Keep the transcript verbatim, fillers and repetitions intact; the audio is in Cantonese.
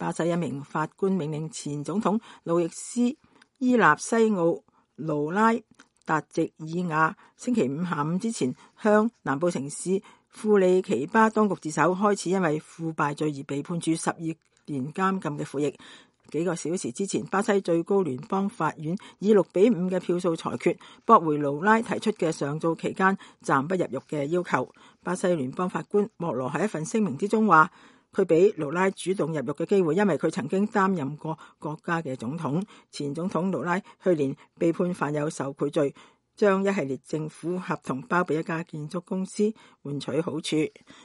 巴西一名法官命令前總統路易斯伊納西奧盧拉達席爾亞星期五下午之前向南部城市庫里奇巴當局自首，開始因為腐敗罪而被判處十二年監禁嘅服役。幾個小時之前，巴西最高聯邦法院以六比五嘅票數裁決，駁回盧拉提出嘅上訴期間暫不入獄嘅要求。巴西聯邦法官莫羅喺一份聲明之中話，佢俾盧拉主動入獄嘅機會，因為佢曾經擔任過國家嘅總統。前總統盧拉去年被判犯有受賄罪，將一系列政府合同包庇一家建築公司換取好處。